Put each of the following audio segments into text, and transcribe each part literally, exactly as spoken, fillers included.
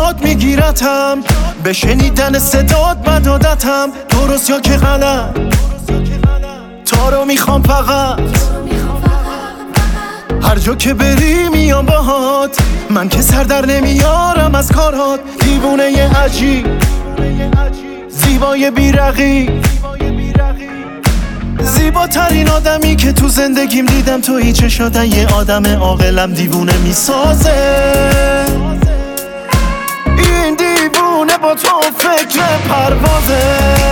یاد میگیرتم، به شنیدن صدات بدادتم، درست یا که غلط تا رو میخوام فقط. هر جا که بری میام باهات، من که سر در نمیارم از کارات. دیوونه ی عجیب، زیبای بیرقی، زیباترین آدمی که تو زندگیم دیدم. تویی چشادن یه آدم عاقلم دیوونه میسازه. این دیوونه با تو فکر پروازه.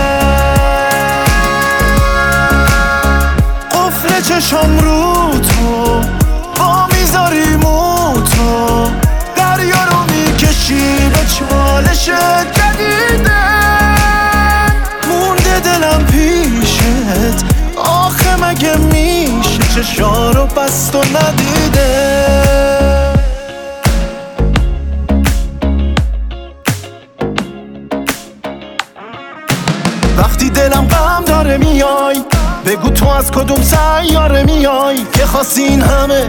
قفل چشم رو تو با میذاری موتو، دریا رو میکشی به چالش جدیده. مونده دلم پیشت، آخه مگه میشه چشا رو بست و ندیده. وقتی دلم غم داره میای، بگو تو از کدوم سیاره میای که خواستی این همه،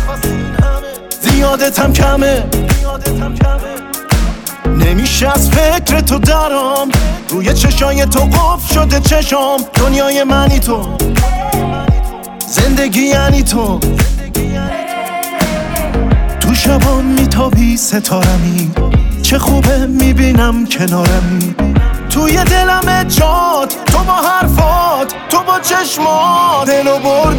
زیادتم کمه. نمیشه از فکر تو درام، روی چشای تو قفل شده چشام. دنیای منی تو، زندگی یعنی تو. تو شبان میتابی ستارمی، چه خوبه میبینم کنارمی. توی دلم جات، تو با حرفات، تو با چشمات دلو بردی.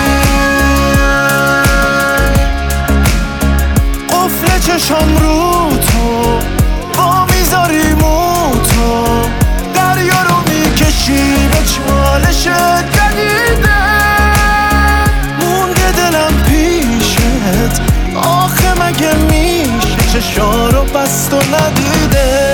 قفل چشم رو تو با میذاری موتو، دریا رو میکشی به چالش جدیده. مونده دلم پیشت، آخه مگه میشه چشا رو بست و ندیده.